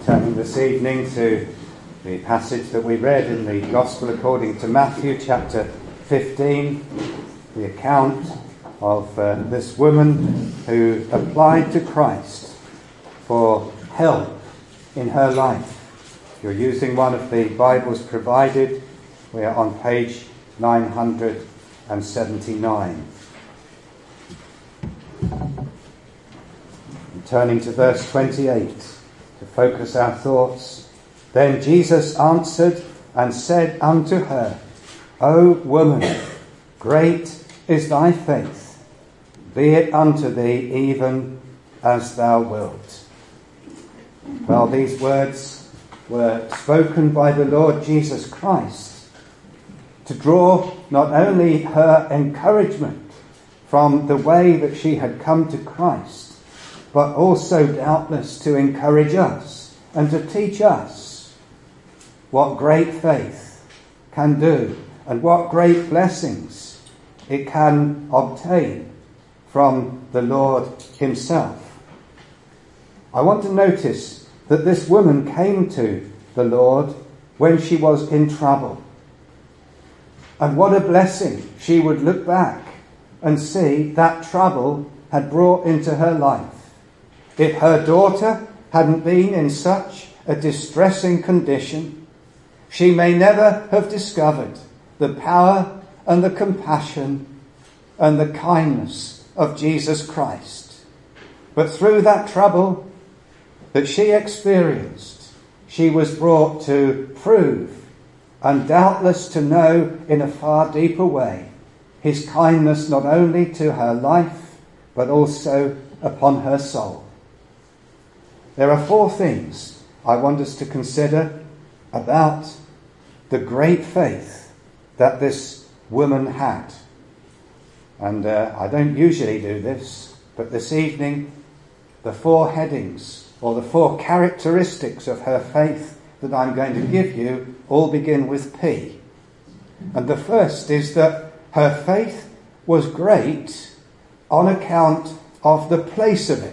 Turning this evening to the passage that we read in the Gospel according to Matthew chapter 15, the account of this woman who applied to Christ for help in her life. If you're using one of the Bibles provided, we are on page 979. And turning to verse 28 to focus our thoughts. Then Jesus answered and said unto her, O woman, great is thy faith. Be it unto thee even as thou wilt. Well, these words were spoken by the Lord Jesus Christ to draw not only her encouragement from the way that she had come to Christ, but also doubtless to encourage us and to teach us what great faith can do and what great blessings it can obtain from the Lord himself. I want to notice that this woman came to the Lord when she was in trouble. And what a blessing she would look back and see that trouble had brought into her life. If her daughter hadn't been in such a distressing condition, she may never have discovered the power and the compassion and the kindness of Jesus Christ. But through that trouble that she experienced, she was brought to prove and doubtless to know in a far deeper way his kindness not only to her life but also upon her soul. There are four things I want us to consider about the great faith that this woman had. And I don't usually do this, but this evening the four headings or the four characteristics of her faith that I'm going to give you all begin with P. And the first is that her faith was great on account of the place of it.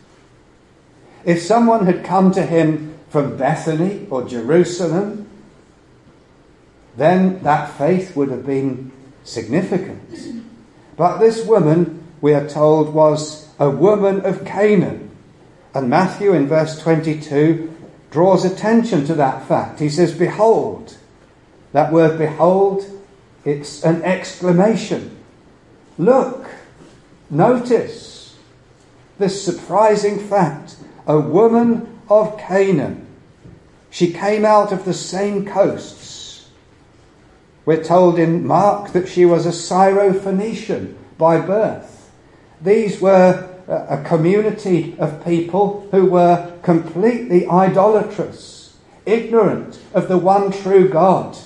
If someone had come to him from Bethany or Jerusalem, then that faith would have been significant. But this woman, we are told, was a woman of Canaan. And Matthew in verse 22 draws attention to that fact. He says, behold. That word behold, it's an exclamation. Look, notice this surprising fact. A woman of Canaan. She came out of the same coasts. We're told in Mark that she was a Syrophoenician by birth. These were a community of people who were completely idolatrous, ignorant of the one true God.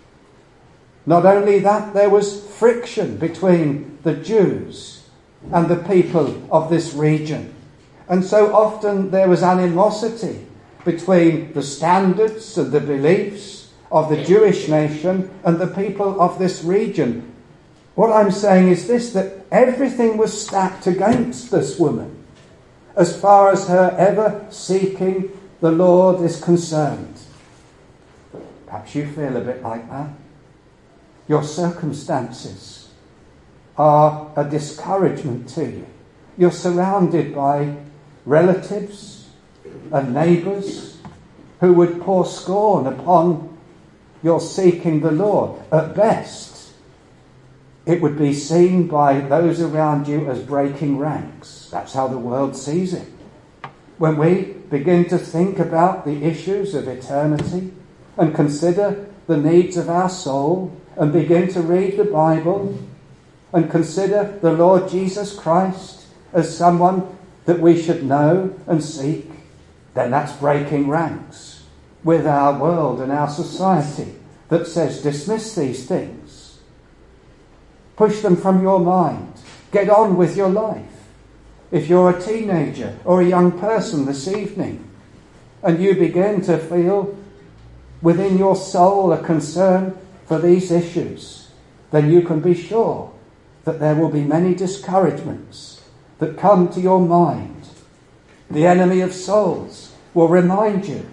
Not only that, there was friction between the Jews and the people of this region. And so often there was animosity between the standards and the beliefs of the Jewish nation and the people of this region. What I'm saying is this, that everything was stacked against this woman as far as her ever seeking the Lord is concerned. Perhaps you feel a bit like that. Your circumstances are a discouragement to you. You're surrounded by relatives and neighbours who would pour scorn upon your seeking the Lord. At best, it would be seen by those around you as breaking ranks. That's how the world sees it. When we begin to think about the issues of eternity and consider the needs of our soul and begin to read the Bible and consider the Lord Jesus Christ as someone that we should know and seek, then that's breaking ranks with our world and our society that says dismiss these things. Push them from your mind. Get on with your life. If you're a teenager or a young person this evening and you begin to feel within your soul a concern for these issues, then you can be sure that there will be many discouragements that come to your mind. The enemy of souls will remind you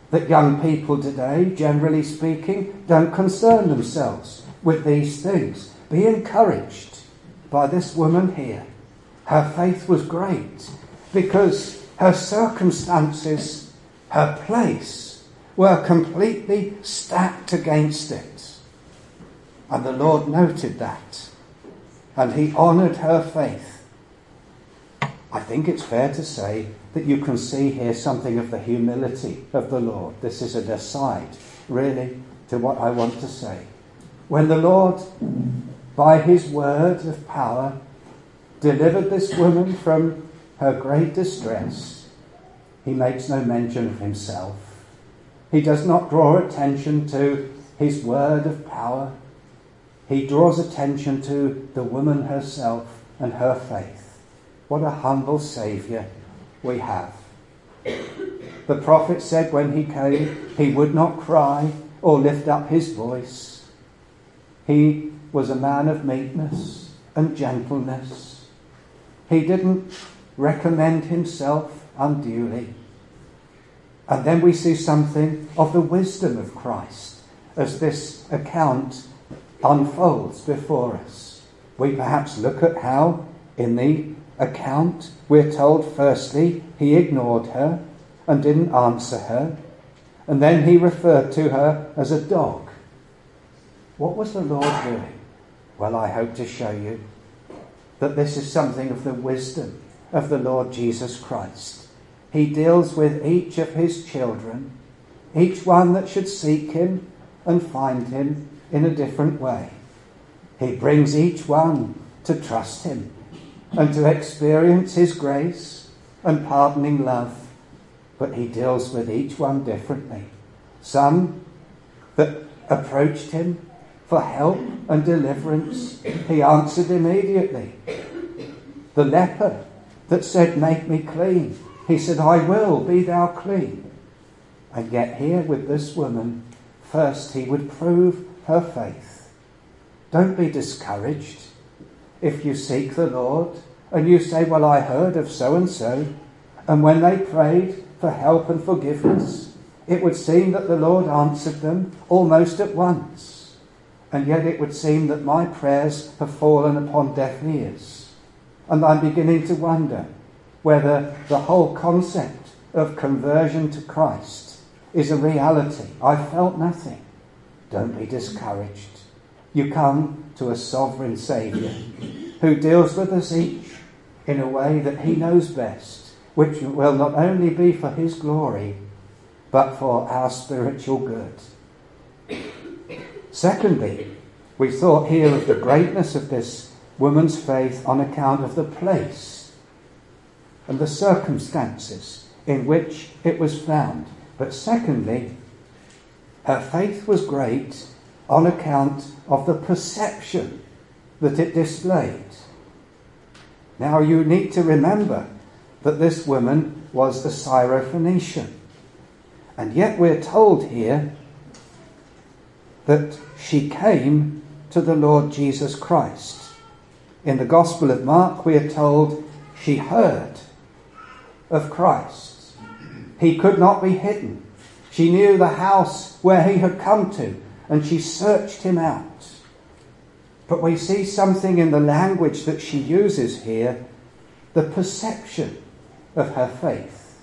that young people today, generally speaking, don't concern themselves with these things. Be encouraged by this woman here. Her faith was great because her circumstances, her place, were completely stacked against it. And the Lord noted that, and he honoured her faith. I think it's fair to say that you can see here something of the humility of the Lord. This is an aside, really, to what I want to say. When the Lord, by his word of power, delivered this woman from her great distress, he makes no mention of himself. He does not draw attention to his word of power. He draws attention to the woman herself and her faith. What a humble Saviour we have. The prophet said when he came, he would not cry or lift up his voice. He was a man of meekness and gentleness. He didn't recommend himself unduly. And then we see something of the wisdom of Christ as this account unfolds before us. We perhaps look at how in the account we're told firstly he ignored her and didn't answer her, and then he referred to her as a dog. What was the Lord doing? Well, I hope to show you that this is something of the wisdom of the Lord Jesus Christ. He deals with each of his children, each one that should seek him and find him in a different way. He brings each one to trust him and to experience his grace and pardoning love. But he deals with each one differently. Some that approached him for help and deliverance, he answered immediately. The leper that said, "Make me clean," he said, "I will, be thou clean." And yet here with this woman, first he would prove her faith. Don't be discouraged if you seek the Lord and you say, "Well, I heard of so-and-so," and when they prayed for help and forgiveness, it would seem that the Lord answered them almost at once. And yet it would seem that my prayers have fallen upon deaf ears. And I'm beginning to wonder whether the whole concept of conversion to Christ is a reality. I felt nothing. Don't be discouraged. You come to a sovereign Saviour who deals with us each in a way that he knows best, which will not only be for his glory, but for our spiritual good. Secondly, we thought here of the greatness of this woman's faith on account of the place and the circumstances in which it was found. But secondly, her faith was great on account of the perception that it displayed. Now you need to remember that this woman was a Syrophoenician. And yet we're told here that she came to the Lord Jesus Christ. In the Gospel of Mark, we are told she heard of Christ. He could not be hidden. She knew the house where he had come to, and she searched him out. But we see something in the language that she uses here, the perception of her faith.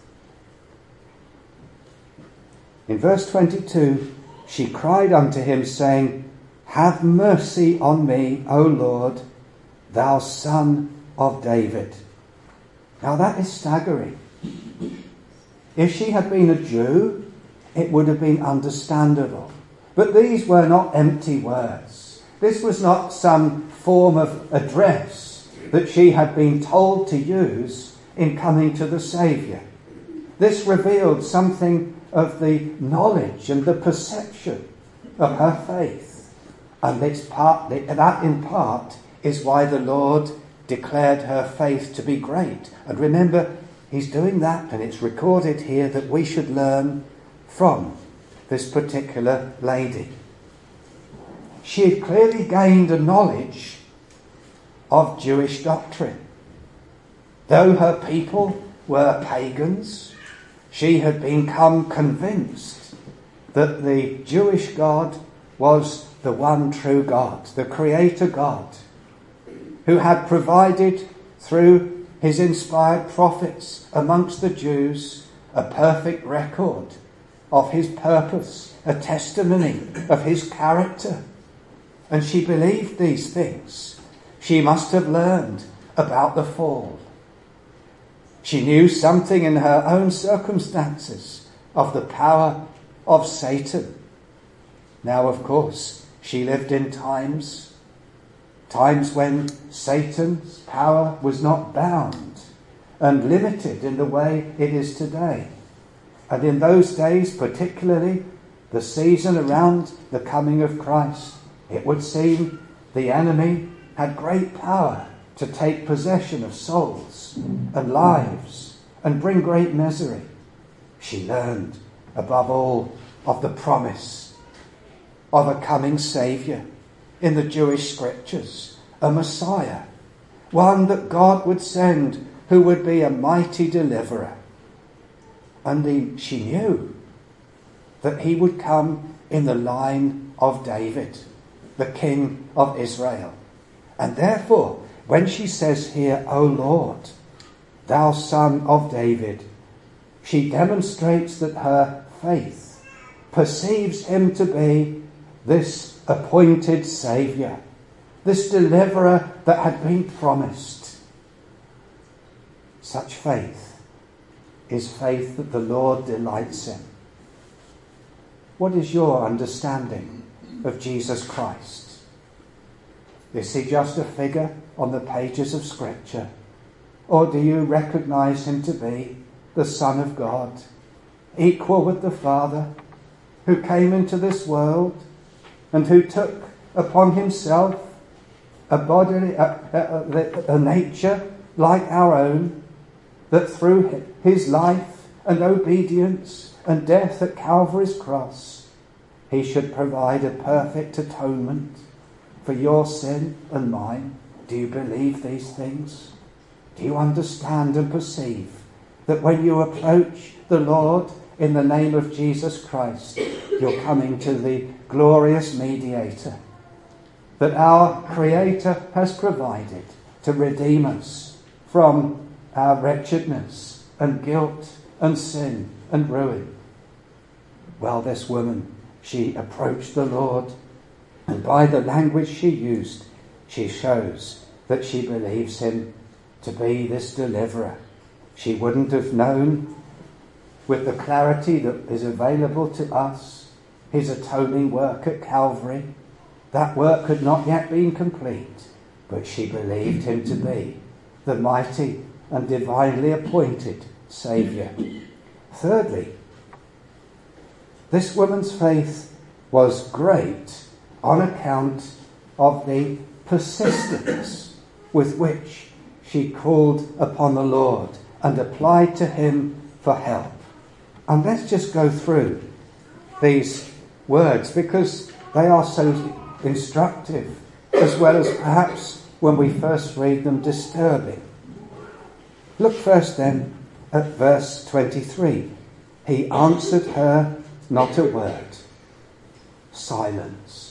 In verse 22, she cried unto him, saying, "Have mercy on me, O Lord, thou Son of David." Now that is staggering. If she had been a Jew, it would have been understandable. But these were not empty words. This was not some form of address that she had been told to use in coming to the Saviour. This revealed something of the knowledge and the perception of her faith. And that in part is why the Lord declared her faith to be great. And remember, he's doing that, and it's recorded here that we should learn from this particular lady. She had clearly gained a knowledge of Jewish doctrine. Though her people were pagans, She had become convinced that the Jewish God was the one true God, the Creator God, who had provided through his inspired prophets amongst the Jews a perfect record of his purpose, a testimony of his character. And she believed these things. She must have learned about the fall. She knew something in her own circumstances of the power of Satan. Now, of course, she lived in times when Satan's power was not bound and limited in the way it is today. And in those days, particularly the season around the coming of Christ, it would seem the enemy had great power to take possession of souls and lives and bring great misery. She learned, above all, of the promise of a coming Saviour in the Jewish scriptures, a Messiah, one that God would send who would be a mighty deliverer. And she knew that he would come in the line of David, the King of Israel. And therefore, when she says here, O Lord, thou Son of David, she demonstrates that her faith perceives him to be this appointed Saviour, this deliverer that had been promised. Such faith is faith that the Lord delights in. What is your understanding of Jesus Christ? Is he just a figure on the pages of Scripture? Or do you recognise him to be the Son of God, equal with the Father, who came into this world and who took upon himself a body, a nature like our own, that through his life and obedience and death at Calvary's cross, he should provide a perfect atonement for your sin and mine? Do you believe these things? Do you understand and perceive that when you approach the Lord in the name of Jesus Christ, you're coming to the glorious mediator that our Creator has provided to redeem us from our wretchedness and guilt and sin and ruin? Well, this woman, she approached the Lord, and by the language she used, she shows that she believes him to be this deliverer. She wouldn't have known with the clarity that is available to us his atoning work at Calvary. That work had not yet been complete, but she believed him to be the mighty and divinely appointed Saviour. Thirdly, this woman's faith was great on account of the persistence with which she called upon the Lord and applied to him for help. And let's just go through these words because they are so instructive, as well as perhaps when we first read them disturbing. Look first then at verse 23. He answered her not a word. Silence.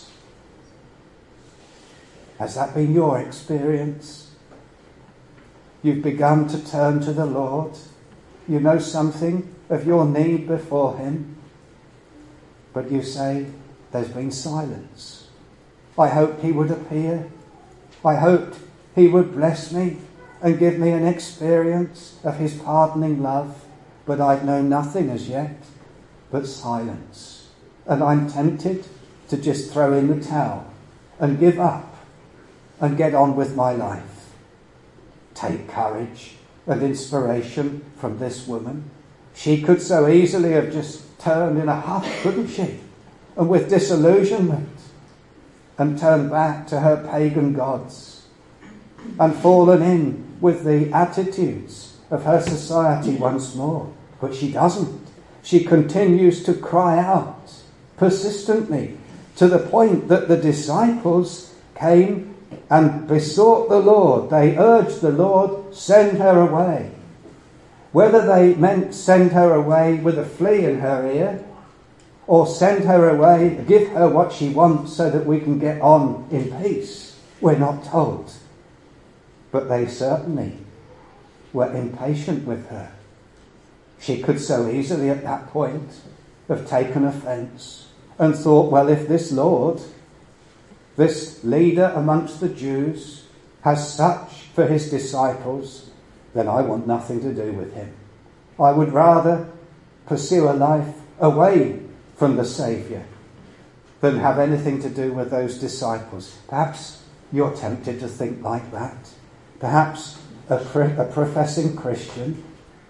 Has that been your experience? You've begun to turn to the Lord. You know something of your need before him. But you say, there's been silence. I hoped he would appear. I hoped he would bless me and give me an experience of his pardoning love. But I've known nothing as yet but silence. And I'm tempted to just throw in the towel and give up and get on with my life. Take courage and inspiration from this woman. She could so easily have just turned in a huff, couldn't she? And with disillusionment, and turned back to her pagan gods and fallen in with the attitudes of her society once more. But she doesn't. She continues to cry out persistently to the point that the disciples came and besought the Lord. They urged the Lord, send her away. Whether they meant send her away with a flea in her ear, or send her away, give her what she wants so that we can get on in peace, we're not told. But they certainly were impatient with her. She could so easily at that point have taken offence and thought, well, if this Lord, this leader amongst the Jews, has such for his disciples, then I want nothing to do with him. I would rather pursue a life away from the Saviour than have anything to do with those disciples. Perhaps you're tempted to think like that. Perhaps a professing Christian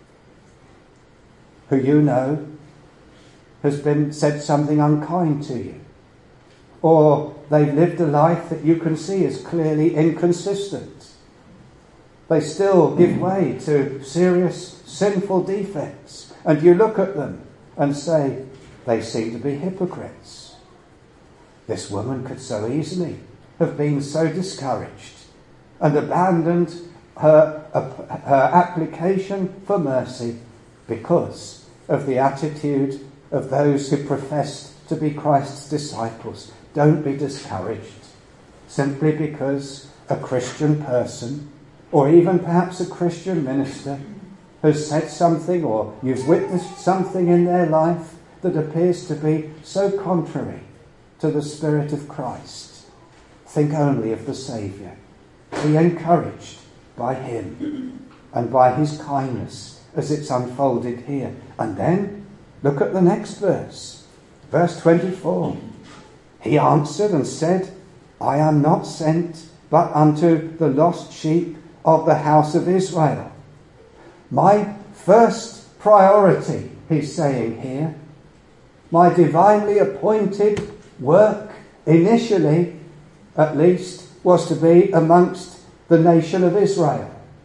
who you know has said something unkind to you, or they've lived a life that you can see is clearly inconsistent. They still give way to serious sinful defects, and you look at them and say, they seem to be hypocrites. This woman could so easily have been so discouraged and abandoned her application for mercy because of the attitude of those who professed to be Christ's disciples. Don't be discouraged simply because a Christian person, or even perhaps a Christian minister, has said something, or you've witnessed something in their life that appears to be so contrary to the Spirit of Christ. Think only of the Saviour. Be encouraged by him and by his kindness as it's unfolded here. And then look at the next verse, verse 24. He answered and said, I am not sent but unto the lost sheep of the house of Israel. My first priority, he's saying here, my divinely appointed work, initially at least, was to be amongst the nation of Israel.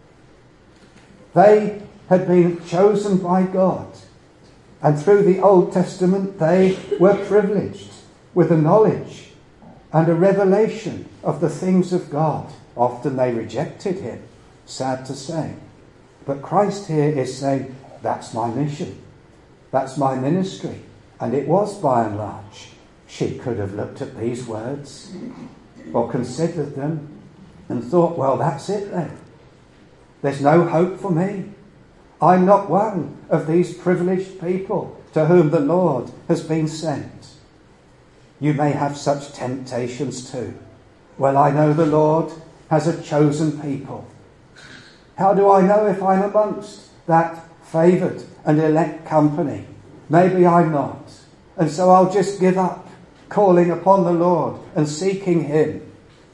They had been chosen by God, and through the Old Testament they were privileged with a knowledge and a revelation of the things of God. Often they rejected him, sad to say. But Christ here is saying, that's my mission, that's my ministry. And it was by and large. She could have looked at these words or considered them and thought, well, that's it then. There's no hope for me. I'm not one of these privileged people to whom the Lord has been sent. You may have such temptations too. Well, I know the Lord has a chosen people. How do I know if I'm amongst that favoured and elect company? Maybe I'm not. And so I'll just give up calling upon the Lord and seeking him.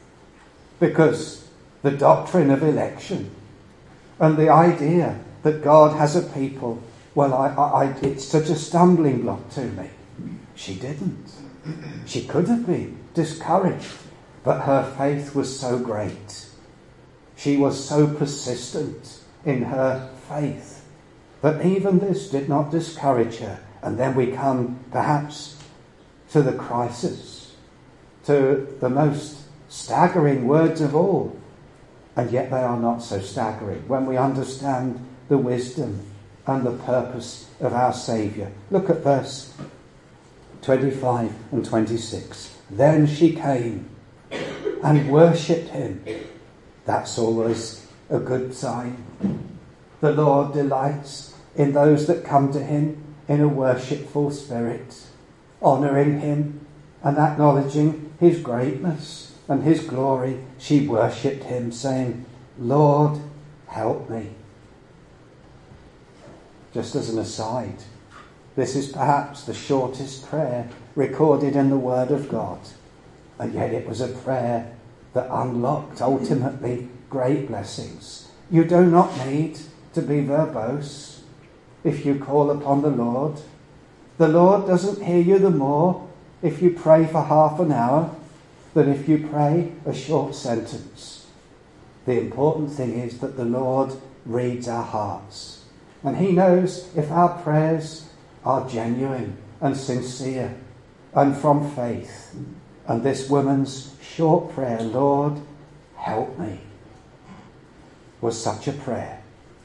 Because the doctrine of election and the idea that God has a people, well, it's such a stumbling block to me. She didn't. She could have been discouraged, but her faith was so great. She was so persistent in her faith that even this did not discourage her. And then we come perhaps to the crisis, to the most staggering words of all. And yet they are not so staggering when we understand the wisdom and the purpose of our Saviour. Look at verse 25 and 26. Then she came and worshipped him. That's always a good sign. The Lord delights in those that come to him in a worshipful spirit, honouring him and acknowledging his greatness and his glory. She worshipped him, saying, Lord, help me. Just as an aside, this is perhaps the shortest prayer recorded in the Word of God, and yet it was a prayer that unlocked ultimately great blessings. You do not need to be verbose if you call upon the Lord. The Lord doesn't hear you the more if you pray for half an hour than if you pray a short sentence. The important thing is that the Lord reads our hearts, and he knows if our prayers are genuine and sincere and from faith. And this woman's short prayer, Lord, help me, was such a prayer.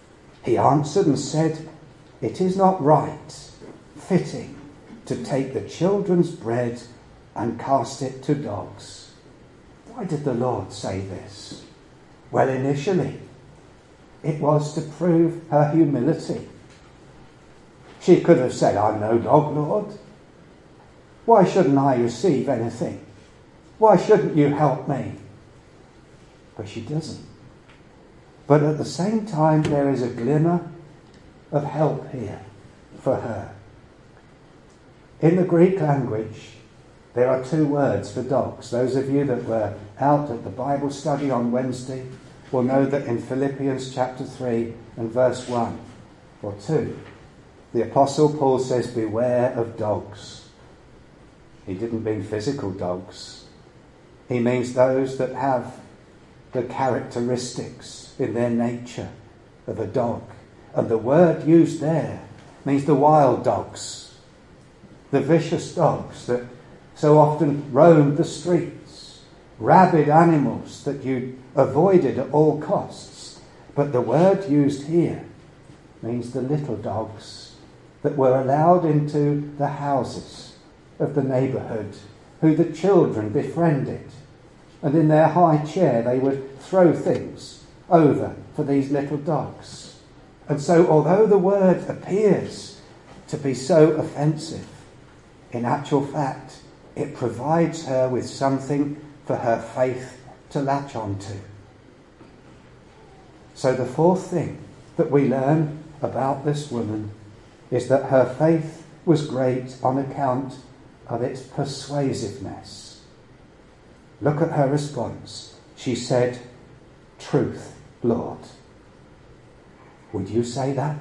He answered and said, "It is not right, fitting, to take the children's bread and cast it to dogs." Why did the Lord say this? Well, initially, it was to prove her humility. She could have said, "I'm no dog, Lord. Why shouldn't I receive anything? Why shouldn't you help me?" But she doesn't. But at the same time, there is a glimmer of help here for her. In the Greek language, there are two words for dogs. Those of you that were out at the Bible study on Wednesday will know that in Philippians chapter 3 and verse 1 or 2, the Apostle Paul says, "Beware of dogs." He didn't mean physical dogs. He means those that have the characteristics in their nature of a dog. And the word used there means the wild dogs, the vicious dogs that so often roamed the streets, rabid animals that you avoided at all costs. But the word used here means the little dogs that were allowed into the houses of the neighbourhood, who the children befriended. And in their high chair they would throw things over for these little dogs. And so although the word appears to be so offensive, in actual fact it provides her with something for her faith to latch onto. So the fourth thing that we learn about this woman is that her faith was great on account of its persuasiveness. Look at her response. She said, "Truth, Lord." Would you say that?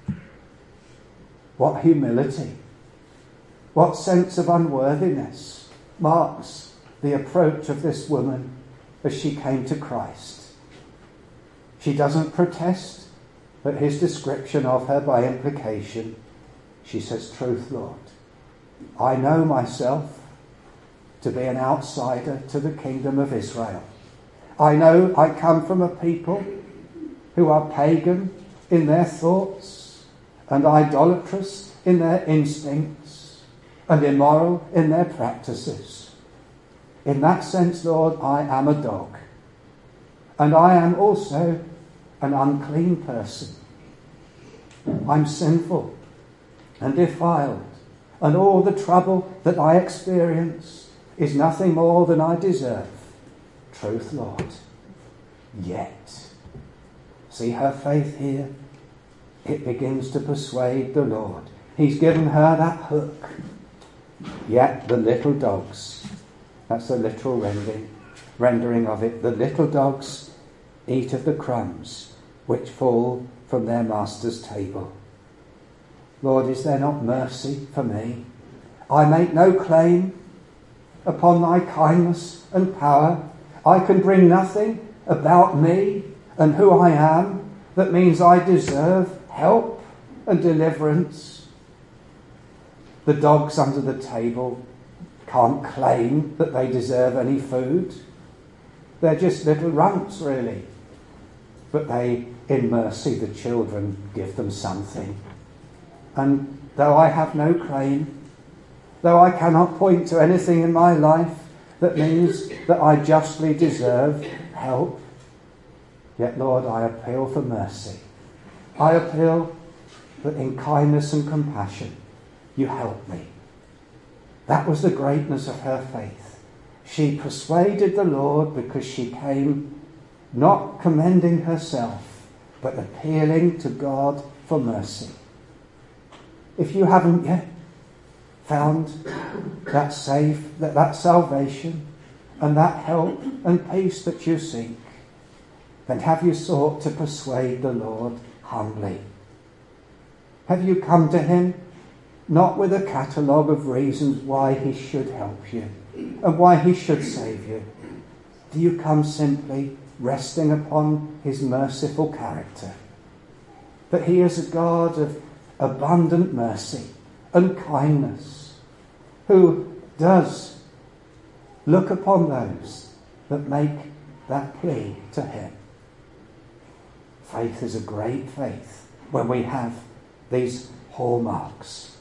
What humility, what sense of unworthiness marks the approach of this woman as she came to Christ. She doesn't protest at his description of her by implication. She says, "Truth, Lord. I know myself to be an outsider to the kingdom of Israel. I know I come from a people who are pagan in their thoughts and idolatrous in their instincts and immoral in their practices. In that sense, Lord, I am a dog. And I am also an unclean person. I'm sinful and defiled, and all the trouble that I experience is nothing more than I deserve. Truth, Lord." Yet, see her faith here? It begins to persuade the Lord. He's given her that hook. Yet the little dogs, that's a literal rendering of it, the little dogs eat of the crumbs which fall from their master's table. Lord, is there not mercy for me? I make no claim upon thy kindness and power. I can bring nothing about me and who I am that means I deserve help and deliverance. The dogs under the table can't claim that they deserve any food. They're just little runts, really. But they, in mercy, the children give them something. And though I have no claim, though I cannot point to anything in my life that means that I justly deserve help, yet, Lord, I appeal for mercy. I appeal that in kindness and compassion you help me. That was the greatness of her faith. She persuaded the Lord because she came not commending herself, but appealing to God for mercy. If you haven't yet found that salvation and that help and peace that you seek, then have you sought to persuade the Lord humbly? Have you come to him not with a catalogue of reasons why he should help you and why he should save you? Do you come simply resting upon his merciful character? That he is a God of abundant mercy and kindness, who does look upon those that make that plea to him. Faith is a great faith when we have these hallmarks.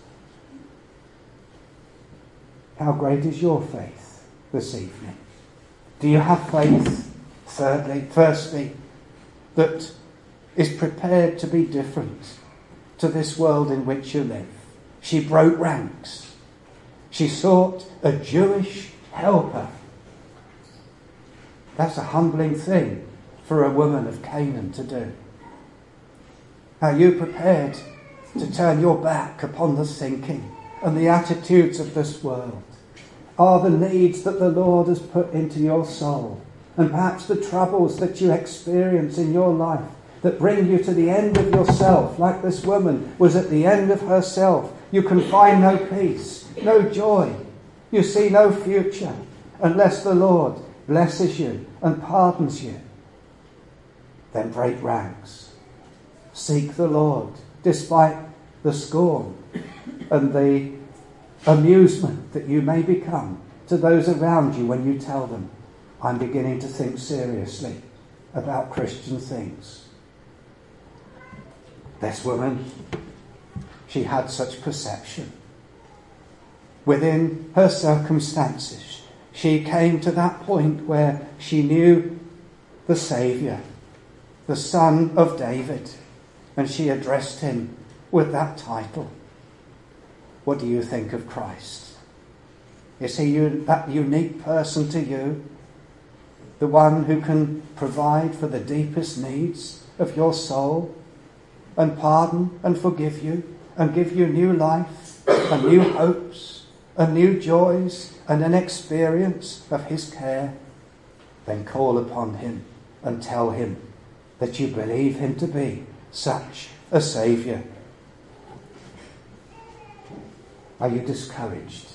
How great is your faith this evening? Do you have faith, firstly, that is prepared to be different to this world in which you live? She broke ranks. She sought a Jewish helper. That's a humbling thing for a woman of Canaan to do. Are you prepared to turn your back upon the thinking and the attitudes of this world? Are the needs that the Lord has put into your soul, and perhaps the troubles that you experience in your life that bring you to the end of yourself, like this woman was at the end of herself? You can find no peace, no joy. You see no future unless the Lord blesses you and pardons you. Then break ranks. Seek the Lord despite the scorn and the amusement that you may become to those around you when you tell them, I'm beginning to think seriously about Christian things. This woman, she had such perception. Within her circumstances, she came to that point where she knew the Saviour, the Son of David, and she addressed him with that title. What do you think of Christ? Is he that unique person to you? The one who can provide for the deepest needs of your soul and pardon and forgive you and give you new life and new hopes and new joys and an experience of his care? Then call upon him and tell him that you believe him to be such a Saviour. Are you discouraged?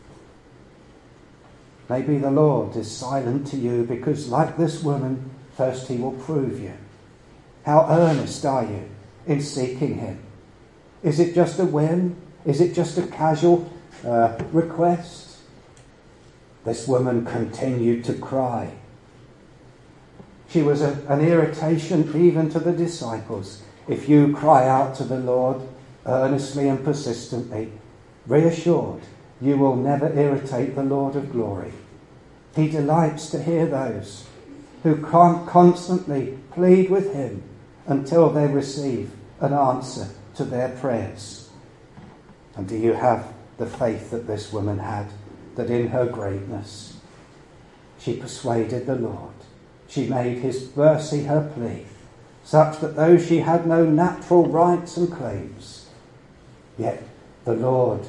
Maybe the Lord is silent to you because, like this woman, first he will prove you. How earnest are you in seeking him? Is it just a whim? Is it just a casual request? This woman continued to cry. She was an irritation even to the disciples. If you cry out to the Lord earnestly and persistently, reassured, you will never irritate the Lord of glory. He delights to hear those who can't constantly plead with him until they receive an answer to their prayers. And do you have the faith that this woman had, that in her greatness she persuaded the Lord? She made his mercy her plea, such that though she had no natural rights and claims, yet the Lord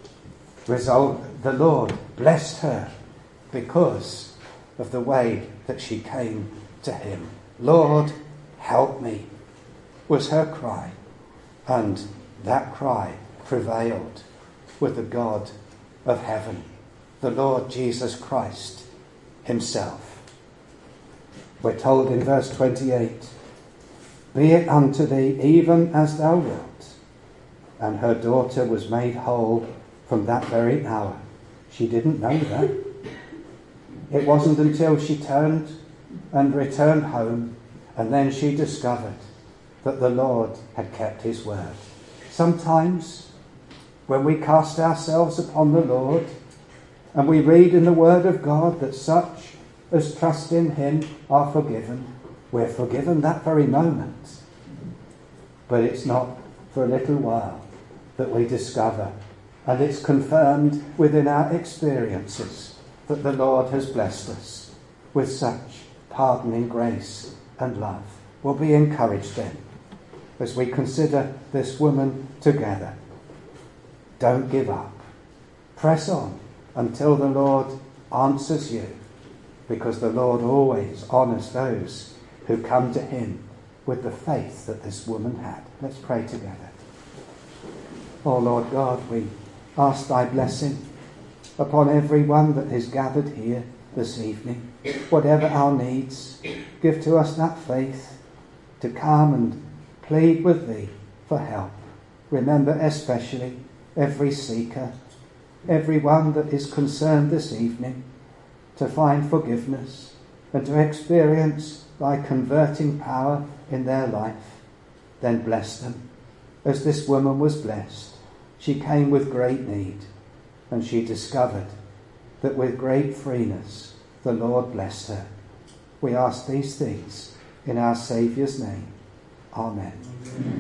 blessed her because of the way that she came to him. Lord, help me, was her cry. And that cry prevailed with the God of heaven, the Lord Jesus Christ himself. We're told in verse 28, be it unto thee even as thou wilt. And her daughter was made whole from that very hour. She didn't know that. It wasn't until she turned and returned home, and then she discovered that the Lord had kept his word. Sometimes when we cast ourselves upon the Lord and we read in the word of God that such as trust in him are forgiven, we're forgiven that very moment. But it's not for a little while that we discover, and it's confirmed within our experiences, that the Lord has blessed us with such pardoning grace and love. We'll be encouraged then as we consider this woman together. Don't give up. Press on until the Lord answers you, because the Lord always honours those who come to him with the faith that this woman had. Let's pray together. Oh Lord God, we ask thy blessing upon everyone that is gathered here this evening. Whatever our needs, give to us that faith to come and plead with thee for help. Remember especially every seeker, everyone that is concerned this evening to find forgiveness and to experience thy converting power in their life. Then bless them as this woman was blessed, she came with great need, and she discovered that with great freeness the Lord blessed her. We ask these things in our Saviour's name. Amen.